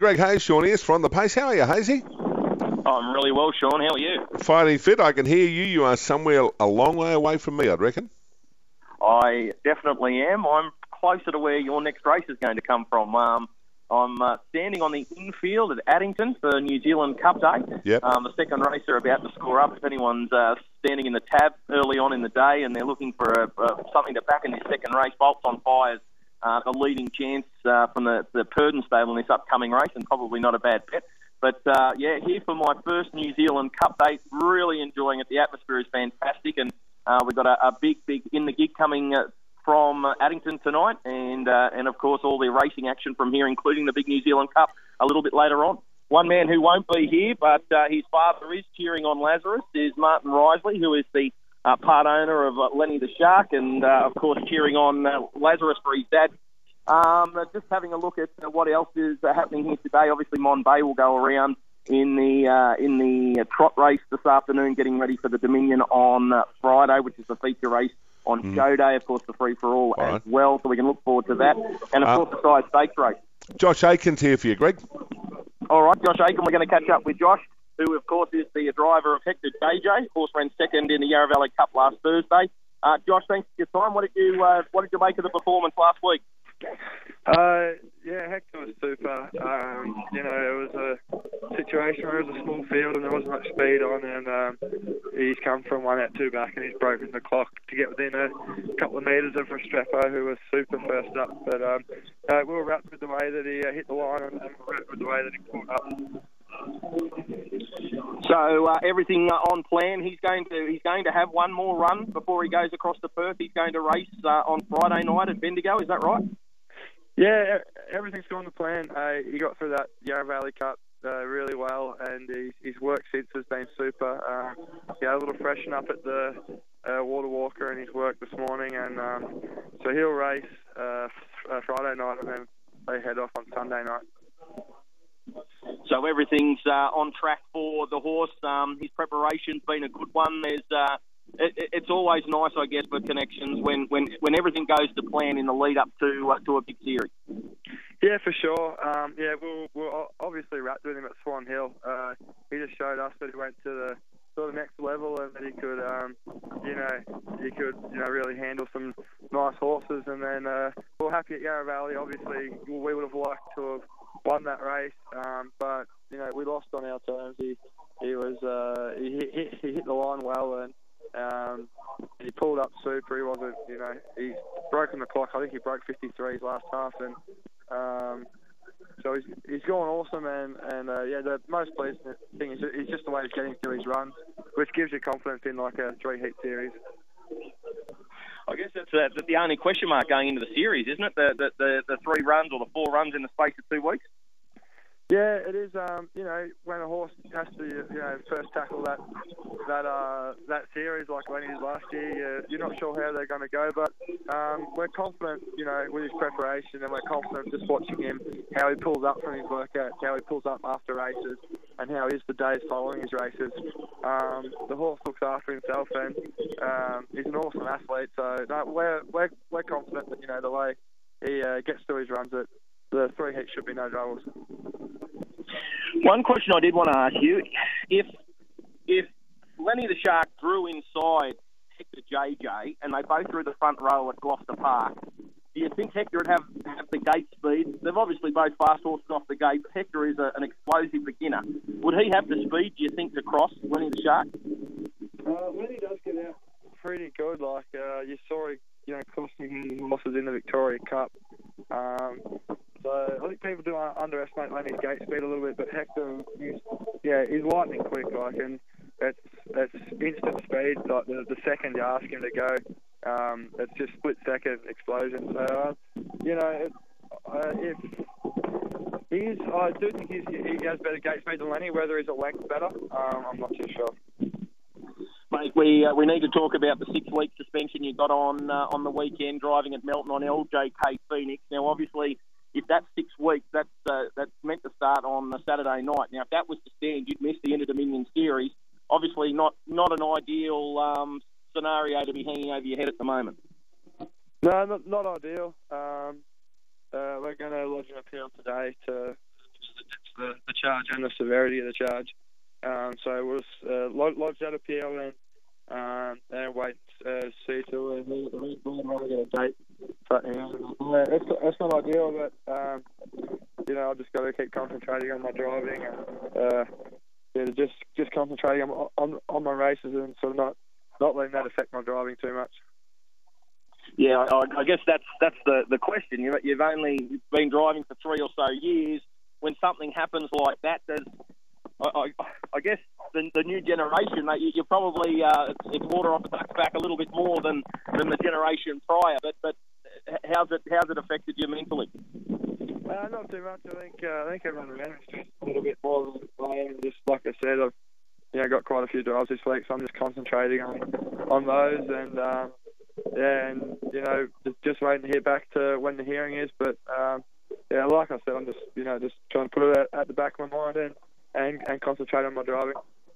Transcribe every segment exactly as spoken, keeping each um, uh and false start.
Greg Hayes, Sean Ears from The Pace. How are you, Hazy? I'm really well, Sean. How are you? Fighting fit. I can hear you. You are somewhere a long way away from me, I'd reckon. I definitely am. I'm closer to where your next race is going to come from. Um, I'm uh, standing on the infield at Addington for New Zealand Cup Day. Yep. Um, the second race are about to score up. If anyone's uh, standing in the tab early on in the day and they're looking for a, a, something to back in this second race, Bolts on Fire's uh, the leading chance uh, from the, the Purdon stable in this upcoming race, and probably not a bad bet. But, uh, yeah, here for my first New Zealand Cup Day, really enjoying it. The atmosphere is fantastic, and uh, we've got a, a big, big in the gig coming uh, from Addington tonight, and, uh, and of course, all the racing action from here, including the big New Zealand Cup a little bit later on. One man who won't be here, but uh, his father is cheering on Lazarus, is Martin Risley, who is the uh, part owner of uh, Lenny the Shark, and, uh, of course, cheering on uh, Lazarus for his dad. Um, just having a look at uh, what else is uh, happening here today. Obviously, Mon Bay will go around in the uh, in the uh, trot race this afternoon, getting ready for the Dominion on uh, Friday, which is the feature race on mm. show day. Of course, the free-for-all all as right. well, so we can look forward to that. And, of uh, course, the size stakes race. Josh Aiken's here for you, Greg. All right, Josh Aiken, we're going to catch up with Josh, who, of course, is the driver of Hector J J. Of course, ran second in the Yarra Valley Cup last Thursday. Uh, Josh, thanks for your time. What did you uh, What did you make of the performance last week? Uh, yeah, Hector was super. Um, you know, it was a situation where it was a small field and there wasn't much speed on, and um, he's come from one out two back and he's broken the clock to get within a couple of metres of Restrepo, who was super first up. But um, uh, we were wrapped with the way that he uh, hit the line, and we were wrapped with the way that he pulled up. So uh, everything uh, on plan. He's going to he's going to have one more run before he goes across to Perth. He's going to race uh, on Friday night at Bendigo. Is that right? Yeah, everything's gone to plan. Uh, he got through that Yarra Valley Cup uh, really well, and his, his work since has been super. Uh, he had a little freshen up at the uh, Water Walker in his work this morning, and um, so he'll race uh, uh, Friday night, and then they head off on Sunday night. So everything's uh, on track for the horse. Um, his preparation's been a good one. There's uh, it, it's always nice, I guess, for connections when, when, when everything goes to plan in the lead up to uh, to a big series. Yeah, for sure. Um, yeah, we'll, we'll obviously wrapped with him at Swan Hill. Uh, he just showed us that he went to the sort of next level, and that he could, um, you know, he could, you know, really handle some nice horses. And then uh, we're happy at Yarra Valley. Obviously, we would have liked to have won that race, um, but you know, we lost on our terms. He he was uh, he hit he hit the line well, and um, he pulled up super. He wasn't, you know, he's broken the clock. I think he broke fifty-threes last half, and um, so he's he's going awesome. And and uh, yeah, the most pleasing thing is, is just the way he's getting through his runs, which gives you confidence in like a three heat series. I guess that's uh, the only question mark going into the series, isn't it? The, the the the three runs or the four runs in the space of two weeks. Yeah, it is. Um, you know, when a horse has to, you know, first tackle that that uh, that series like Lenny did last year, you're, you're not sure how they're going to go, but um, we're confident, you know, with his preparation, and we're confident just watching him, how he pulls up from his workouts, how he pulls up after races, and how he is the days following his races. Um, the horse looks after himself, and um, he's an awesome athlete. So no, we're we're we're confident that, you know, the way he uh, gets through his runs, that the three heats should be no troubles. One question I did want to ask you, if if Lenny the Shark drew inside Hector J J and they both drew the front row at Gloucester Park, do you think Hector would have, have the gate speed? They've obviously both fast horses off the gate. Hector is a, an explosive beginner. Would he have the speed, do you think, to cross Lenny the Shark? Uh, Lenny does get out pretty good. Like uh, you saw, you know, costing horses in the Victoria Cup. Um, So I think people do underestimate Lenny's gate speed a little bit, but Hector, he's, yeah, he's lightning quick, like, and it's it's instant speed. Like the, the second you ask him to go, um, it's just split second explosion. So uh, you know, it, uh, if he's, I do think he's, he has better gate speed than Lenny. Whether he's a length better, um, I'm not too sure. Mate, we uh, we need to talk about the six-week suspension you got on uh, on the weekend driving at Melton on L J K Phoenix. Now, obviously, if that's six weeks, that's uh, that's meant to start on a Saturday night. Now, if that was to stand, you'd miss the Inter-Dominion Series. Obviously, not not an ideal um, scenario to be hanging over your head at the moment. No, not, not ideal. Um, uh, we're going to lodge an appeal today to charge and the severity of the charge. Um, so it was uh, lodged that appeal and um, and wait uh, see till uh, the red board when we get a date. But you know, yeah, it's it's not ideal, but um, you know, I've just got to keep concentrating on my driving and uh, yeah, just just concentrating on, on on my races and sort of not not letting that affect my driving too much. Yeah, I, I guess that's that's the, the question. You, you've only been driving for three or so years. When something happens like that, does I, I, I guess the, the new generation, you, you're probably uh, it's, it's water off the duck's back a little bit more than, than the generation prior. But but how's it how's it affected you mentally? Uh, not too much. I think uh, I think everyone around me is a little bit more than I am. Just like I said, I've you know got quite a few drives this week, so I'm just concentrating on on those and. Um, Yeah, and, you know, just waiting to hear back to when the hearing is. But, um, yeah, like I said, I'm just, you know, just trying to put it at, at the back of my mind and, and, and concentrate on my driving.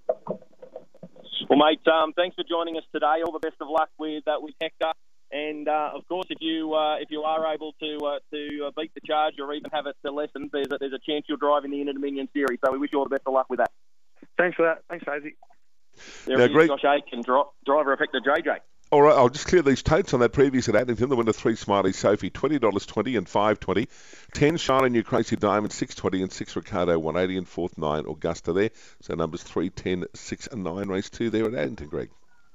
Well, mate, um, thanks for joining us today. All the best of luck with uh, with Hector. And, uh, of course, if you uh, if you are able to uh, to uh, beat the charge or even have it to lessen, there's a, there's a chance you'll drive in the Inter-Dominion Series. So we wish you all the best of luck with that. Thanks for that. Thanks, Hazy. There now, is great. Josh Aitken, dri- driver of Hector J J. All right, I'll just clear these totes on that previous at Addington. The winner, three Smiley Sophie, twenty dollars twenty and five twenty. ten Shining New Crazy Diamond, six twenty and six Ricardo, one eighty and fourth nine Augusta there. So numbers three, ten, six and nine race two there at Addington, Greg.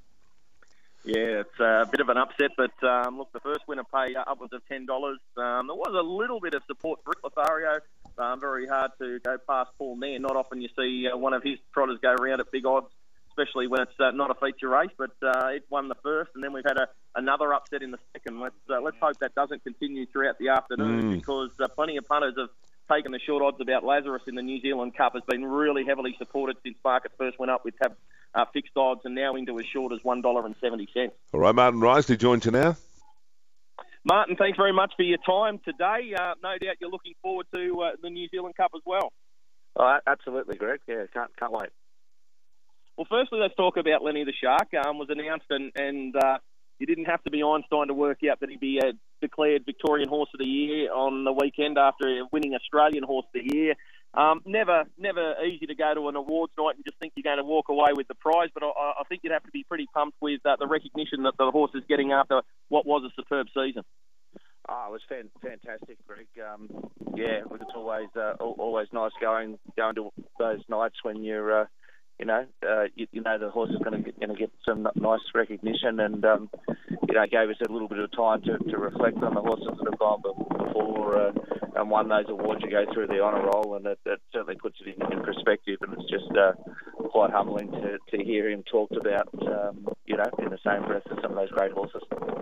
Yeah, it's a bit of an upset, but um, look, the first winner paid upwards of ten dollars. Um, there was a little bit of support for Rick Lothario. Um, very hard to go past Paul Nairn. Not often you see uh, one of his trotters go around at big odds, especially when it's uh, not a feature race, but uh, it won the first, and then we've had a, another upset in the second. Let's uh, let's hope that doesn't continue throughout the afternoon, Mm. because uh, plenty of punters have taken the short odds about Lazarus in the New Zealand Cup. Has been really heavily supported since market first went up with tab, uh, fixed odds, and now into as short as one dollar seventy. All right, Martin Risley joins you now. Martin, thanks very much for your time today. Uh, no doubt you're looking forward to uh, the New Zealand Cup as well. Oh, absolutely, Greg. Yeah, can't can't wait. Well, firstly, let's talk about Lenny the Shark. Um, was announced, and, and uh, you didn't have to be Einstein to work out that he'd be uh, declared Victorian Horse of the Year on the weekend after winning Australian Horse of the Year. Um, never, never easy to go to an awards night and just think you're going to walk away with the prize, but I, I think you'd have to be pretty pumped with uh, the recognition that the horse is getting after what was a superb season. Oh, it was fan- fantastic, Greg. Um, yeah, it's always uh, always nice going going to those nights when you're. Uh, You know, uh, you, you know the horse is going to get, going to get some nice recognition, and um, you know, gave us a little bit of time to, to reflect on the horses that have gone before uh, and won those awards. You go through the honour roll, and it, it certainly puts it in, in perspective. And it's just uh, quite humbling to, to hear him talked about, um, you know, in the same breath as some of those great horses.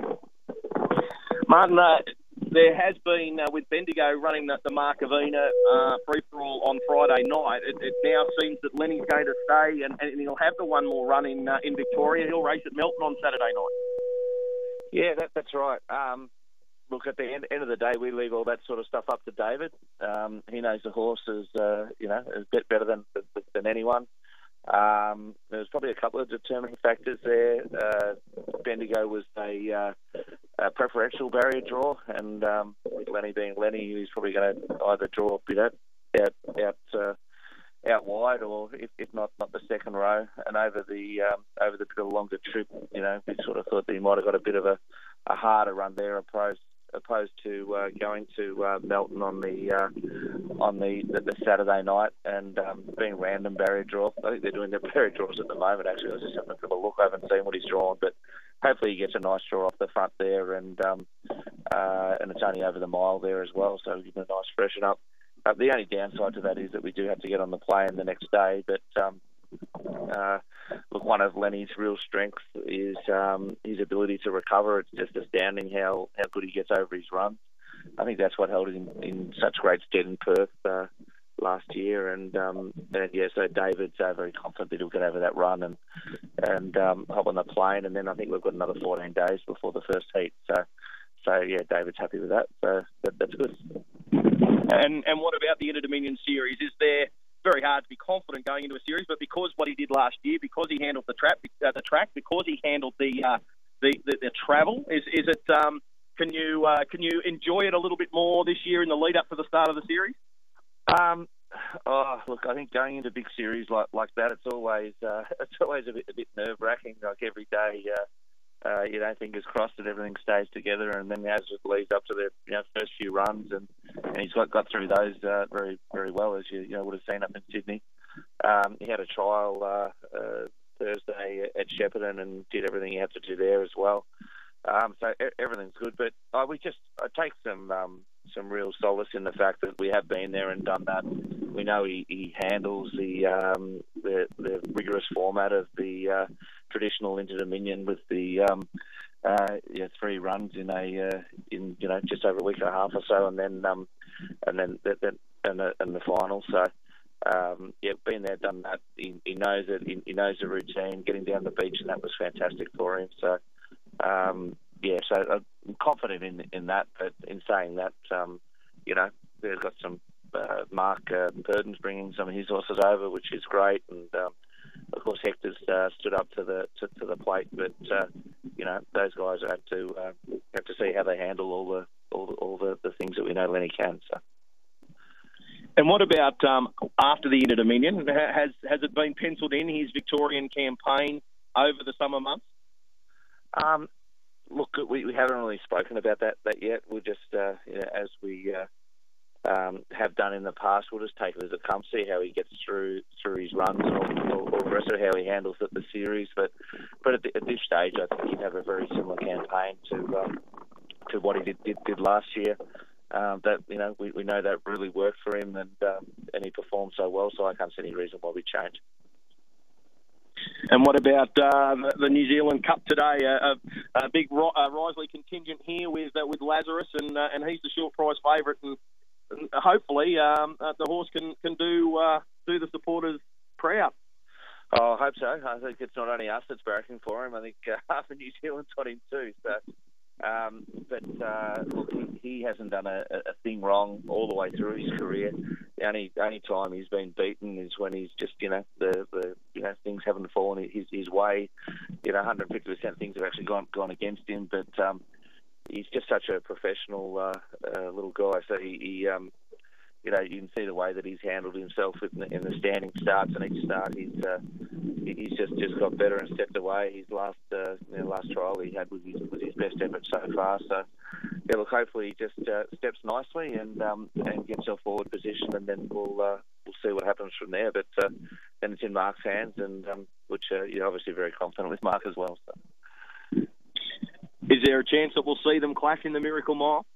Martin, uh, there has been, uh, with Bendigo running the, the Markovina uh, free-for-all on Friday night, it, it now seems that Lenny's going to stay, and, and he'll have the one more run in uh, in Victoria. He'll race at Melton on Saturday night. Yeah, that, that's right. Um, look, at the end, end of the day, we leave all that sort of stuff up to David. Um, he knows the horse as, uh, you know, a bit better than than anyone. Um, there's probably a couple of determining factors there. Uh, Bendigo was a, uh, a preferential barrier draw, and um, with Lenny being Lenny, he's probably going to either draw you know, out out uh, out wide, or if, if not, not the second row. And over the um, over the bit of a longer trip, you know, we sort of thought that he might have got a bit of a, a harder run there, opposed opposed to uh, going to uh, Melton on the uh, on the, the, the Saturday night, and um, being random barrier draw. I think they're doing their barrier draws at the moment. Actually, I was just having a bit of a look. I haven't seen what he's drawn, but hopefully he gets a nice draw off the front there, and um, uh, and it's only over the mile there as well, so give him a nice freshen up. Uh, the only downside to that is that we do have to get on the plane the next day, but um, uh, look, one of Lenny's real strengths is um, his ability to recover. It's just astounding how, how good he gets over his runs. I think that's what held him in such great stead in Perth uh, last year, and um, and yeah, so David's uh, very confident that he'll get over that run and and um, hop on the plane, and then I think we've got another fourteen days before the first heat. So, so yeah, David's happy with that. So that, that's good. And and what about the Inter-Dominion Series? Is there very hard to be confident going into a series, but because what he did last year, because he handled the trap, uh, the track, because he handled the uh, the, the the travel, is is it? Um, can you uh, can you enjoy it a little bit more this year in the lead up to the start of the series? Um, Oh, look, I think going into big series like like that, it's always uh, it's always a bit, a bit nerve wracking. Like every day, uh, uh, you know, fingers crossed that everything stays together, and then as it leads up to the you know first few runs, and, and he's got got through those uh, very very well, as you you know would have seen up in Sydney. Um, he had a trial uh, uh, Thursday at Shepparton and did everything he had to do there as well. Um, so e- everything's good, but uh, we just I take some um, some real solace in the fact that we have been there and done that. We know he, he handles the, um, the the rigorous format of the uh, traditional Inter-Dominion with the um, uh, yeah, three runs in a uh, in you know just over a week and a half or so, and then um, and then then and the, and the final. So. Um, yeah, been there, done that. He, he knows it. He, he knows the routine. Getting down the beach, and that was fantastic for him. So, um, yeah, so I'm confident in in that. But in saying that, um, you know, they've got some uh, Mark uh, Purdon's bringing some of his horses over, which is great. And um, of course, Hector's uh, stood up to the to, to the plate. But uh, you know, those guys have to uh, have to see how they handle all the all the, all the, the things that we know Lenny can. So. And what about um, after the Inter-Dominion? Has has it been penciled in, his Victorian campaign over the summer months? Um, look, we, we haven't really spoken about that, that yet. We'll just, uh, you know, as we uh, um, have done in the past, we'll just take it as it comes, see how he gets through through his runs and all, all, all the rest of how he handles the, the series. But but at, the, at this stage, I think he'd have a very similar campaign to um, to what he did, did, did last year. Um, that you know, we, we know that really worked for him, and um, and he performed so well. So I can't see any reason why we change. And what about uh, the, the New Zealand Cup today? A, a, a big uh, Risley contingent here with uh, with Lazarus, and uh, and he's the short prize favourite, and, and hopefully um, uh, the horse can can do uh, do the supporters proud. Oh, I hope so. I think it's not only us that's barracking for him. I think uh, half of New Zealand's got him too. So. Um, but uh, look, he, he hasn't done a, a thing wrong all the way through his career. The only only time he's been beaten is when he's just you know the, the you know things haven't fallen his his way. You know, one hundred fifty percent things have actually gone gone against him. But um, he's just such a professional uh, uh, little guy. So he, he um, you know, you can see the way that he's handled himself in the, in the standing starts, and each start he's uh, he's just, just got better and stepped away. His last uh, you know, last trial he had was his, was his best effort so far. So yeah, look, hopefully he just uh, steps nicely and um, and gets a forward position, and then we'll uh, we'll see what happens from there. But uh, then it's in Mark's hands, and um, which uh, you're obviously very confident with Mark as well. So. Is there a chance that we'll see them clash in the Miracle Mile?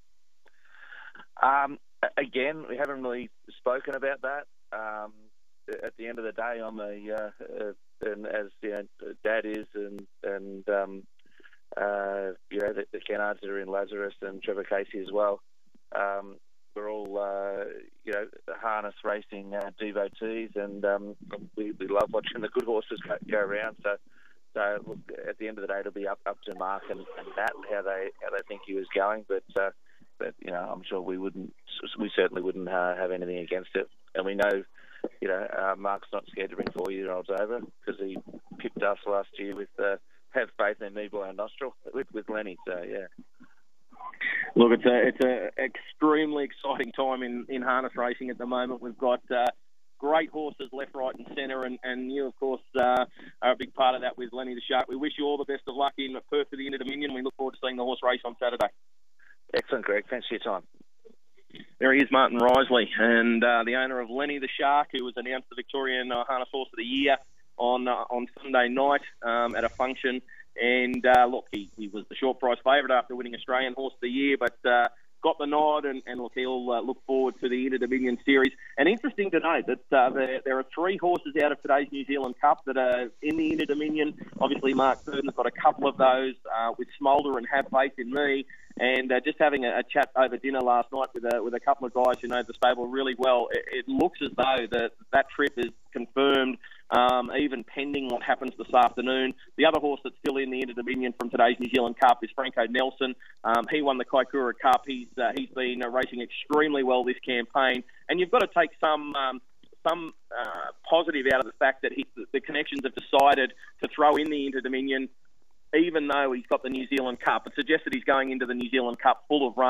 Um, again, we haven't really spoken about that. Um, at the end of the day, I'm a uh, uh, and as you know, Dad is, and and um, uh, you know the, the Kennards that are in Lazarus and Trevor Casey as well. Um, we're all uh, you know harness racing uh, devotees, and um, we, we love watching the good horses go, go around. So, so look, at the end of the day, it'll be up, up to Mark and, and Nat how they how they think he was going, but. Uh, But you know, I'm sure we wouldn't. We certainly wouldn't uh, have anything against it. And we know, you know, uh, Mark's not scared to bring four-year-olds over because he pipped us last year with uh, "Have faith in me, by a nostril" with, with Lenny. So yeah. Look, it's a it's a extremely exciting time in, in harness racing at the moment. We've got uh, great horses left, right, and centre, and, and you, of course, uh, are a big part of that with Lenny the Shark. We wish you all the best of luck in Perth for the Inter-Dominion. We look forward to seeing the horse race on Saturday. Excellent, Greg. Thanks for your time. There he is, Martin Risley, and uh, the owner of Lenny the Shark, who was announced the Victorian uh, Harness Horse of the Year on uh, on Sunday night um, at a function. And uh, look, he, he was the short price favourite after winning Australian Horse of the Year, but uh, got the nod, and, and look, he'll uh, look forward to the Inter-Dominion Series. And interesting to note that uh, there, there are three horses out of today's New Zealand Cup that are in the Inter-Dominion. Obviously, Mark Purdon's got a couple of those uh, with Smolder and Have Faith in Me. And uh, just having a, a chat over dinner last night with a, with a couple of guys who know the stable really well, it, it looks as though that that trip is confirmed, um, even pending what happens this afternoon. The other horse that's still in the Inter-Dominion from today's New Zealand Cup is Franco Nelson. Um, he won the Kaikoura Cup. He's uh, he's been uh, racing extremely well this campaign, and you've got to take some. Um, some uh, positive out of the fact that he, the connections have decided to throw in the Inter-Dominion, even though he's got the New Zealand Cup. It suggests that he's going into the New Zealand Cup full of running,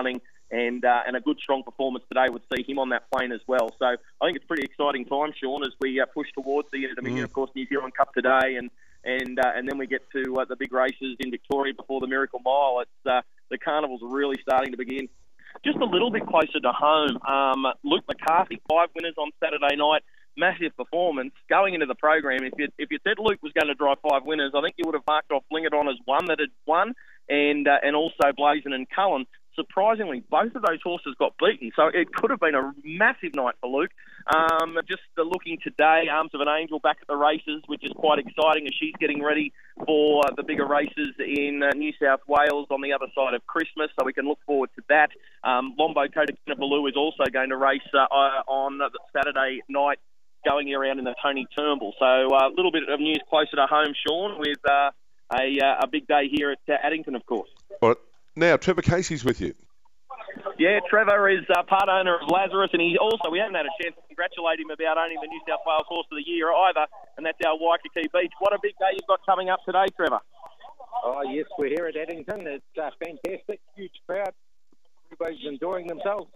and uh, and a good strong performance today would see him on that plane as well. So I think it's a pretty exciting time, Sean, as we uh, push towards the end of the Dominion, mm. of course, New Zealand Cup today, and and uh, and then we get to uh, the big races in Victoria before the Miracle Mile. It's uh, the carnival's really starting to begin. Just a little bit closer to home, um, Luke McCarthy, five winners on Saturday night. Massive performance going into the program. If you if you said Luke was going to drive five winners, I think you would have marked off Bling It On as one that had won, and uh, and also Blazon and Cullen. Surprisingly, both of those horses got beaten, so it could have been a massive night for Luke. Um, just uh, looking today, Arms of an Angel back at the races, which is quite exciting as she's getting ready for uh, the bigger races in uh, New South Wales on the other side of Christmas, so we can look forward to that. Um, Lombo Coda Baloo is also going to race uh, uh, on uh, Saturday night, going around in the Tony Turnbull. So uh, a little bit of news closer to home, Sean, with uh, a, uh, a big day here at uh, Addington, of course. All right. Now, Trevor Casey's with you. Yeah, Trevor is uh, part owner of Lazarus, and he also, we haven't had a chance to congratulate him about owning the New South Wales Horse of the Year either, and that's our Waikiki Beach. What a big day you've got coming up today, Trevor. Oh, yes, we're here at Addington. It's uh, fantastic, huge crowd. Everybody's enjoying themselves.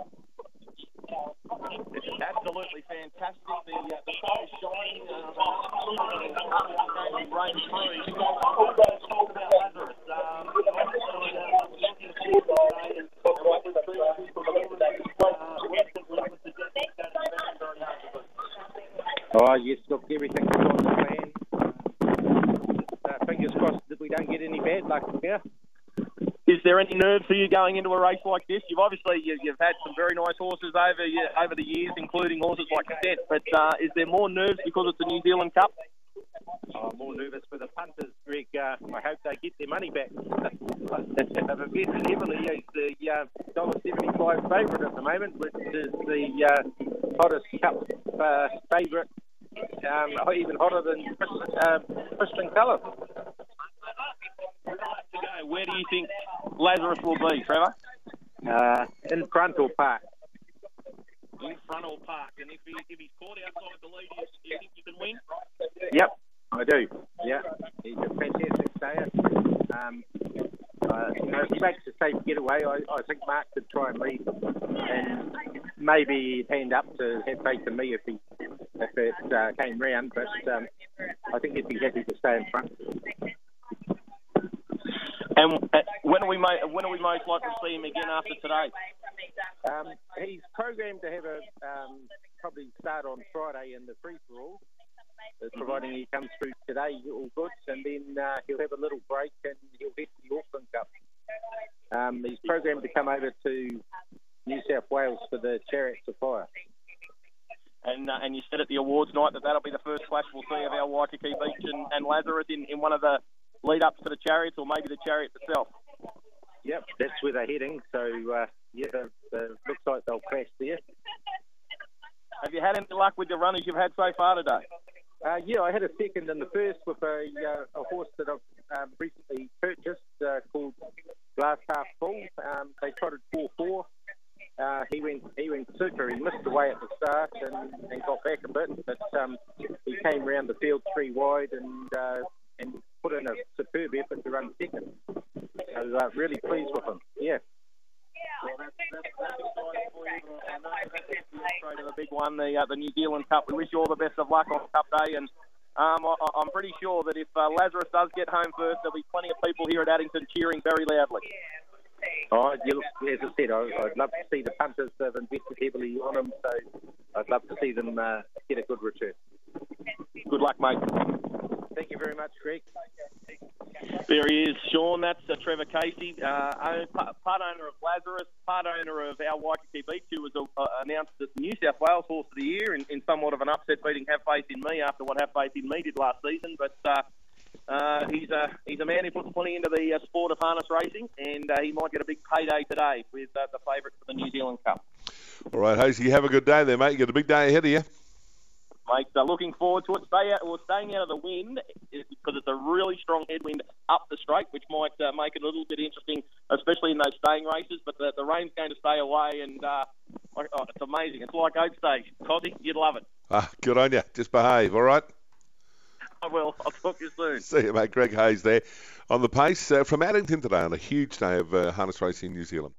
It's absolutely fantastic. The, uh, the sun is shining. Uh, rain free. All those talk about Lazarus. Um, oh, yes, look, everything's on the plan. Uh, fingers crossed that we don't get any bad luck here. Is there any nerves for you going into a race like this? You've obviously you, you've had some very nice horses over over the years, including horses like Cadet. But uh, is there more nerves because it's a New Zealand Cup? Oh, more nervous for the punters, Greg. Uh, I hope they get their money back. They've invested heavily as the uh, one dollar seventy-five favourite at the moment, which is the uh, hottest Cup uh, favourite, um, even hotter than uh, Christian Colour. Where do you think Lazarus will be, Trevor? Uh, in Frontal Park. In Frontal Park. And if, he, if he's caught outside the lead, do you think you can win? Yep, I do. Yeah, he's a fantastic stayer. Um, uh, you know, if he makes a safe getaway, I, I think Mark could try and lead, and maybe he'd hand up to have faith in me if he if it uh, came round. But um, I think he'd be happy to stay in front. And uh, when are we mo- when are we most likely to see him again after today? Um, he's programmed to have a um, probably start on Friday in the free-for-all, uh, providing he comes through today, all good, and then uh, he'll have a little break and he'll head to the Auckland Cup. Um, he's programmed to come over to New South Wales for the Chariots of Fire. And uh, and you said at the awards night that that'll be the first flash we'll see of our Waikiki Beach and, and Lazarus in, in one of the lead-ups to the Chariots, or maybe the Chariots itself. Yep, that's where they're heading. So, uh, yeah, the, the, looks like they'll crash there. Have you had any luck with the runners you've had so far today? Uh, yeah, I had a second in the first with a, uh, a horse that I've um, recently purchased uh, called Glass Half Full. Um, they trotted four four. Uh, he went he went super. He missed away at the start and, and got back a bit, but um, he came round the field three wide and uh, and put in a superb effort to run second. So uh, really pleased with him. Yeah. Well, that's, that's, that's exciting for you. And uh, that's straight to the big one, the uh, the New Zealand Cup. We wish you all the best of luck on Cup Day, and um, I, I'm pretty sure that if uh, Lazarus does get home first, there'll be plenty of people here at Addington cheering very loudly. Oh, you look, as I said, I, I'd love to see the punters have invested heavily on him, so I'd love to see them uh, get a good return. Good luck, mate. Thank you very much, Greg. There he is, Sean. That's uh, Trevor Casey, uh, own, part owner of Lazarus, part owner of our Waikiki Beach, who was uh, announced as the New South Wales Horse of the Year in, in somewhat of an upset, beating Have Faith in Me after what Have Faith in Me did last season. But uh, uh, he's a he's a man who puts plenty into the uh, sport of harness racing, and uh, he might get a big payday today with uh, the favourite for the New Zealand Cup. All right, Hazy, have a good day there, mate. You got a big day ahead of you. Mate, uh, looking forward to it. Stay out, or staying out of the wind, because it's a really strong headwind up the straight, which might uh, make it a little bit interesting, especially in those staying races. But the, the rain's going to stay away, and uh, oh, it's amazing. It's like Oak Stage. Cozzy, you'd love it. Ah, good on you. Just behave, all right? I will. I'll talk to you soon. See you, mate. Greg Hayes there on the pace uh, from Addington today on a huge day of uh, harness racing in New Zealand.